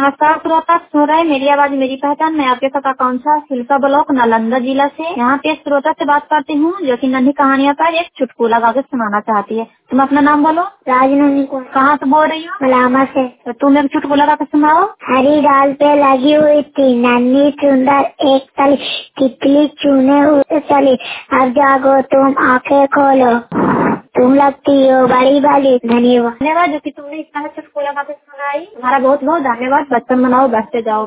नमस्कार श्रोता, सुन रहे मेरी आवाज मेरी पहचान। मैं आपके साथ आकांक्षा, सिलसा ब्लॉक, नालंदा जिला से। यहाँ पे एक श्रोता से बात करती हूँ जो कि नन्ही कहानियों पर एक चुटकुला गा के सुनाना चाहती है। तुम अपना नाम बोलो। राजनंदी को। कहाँ से बोल रही हो? मलामा से। तो तुम एक चुटकुला गा के सुनाओ। हरी डाल पे लगी हुई थी नन्ही सुंदर एक तली, तितली चुने हुए चली, अब जागो तुम आंखें खोलो, तुम लगती हो बड़ी वाली। धन्यवाद। धन्यवाद जो कि तुमने इतना चुटकुला गा के सुनाई। तुम्हारा बहुत बहुत धन्यवाद। बचपन मनाओ, बचते जाओ।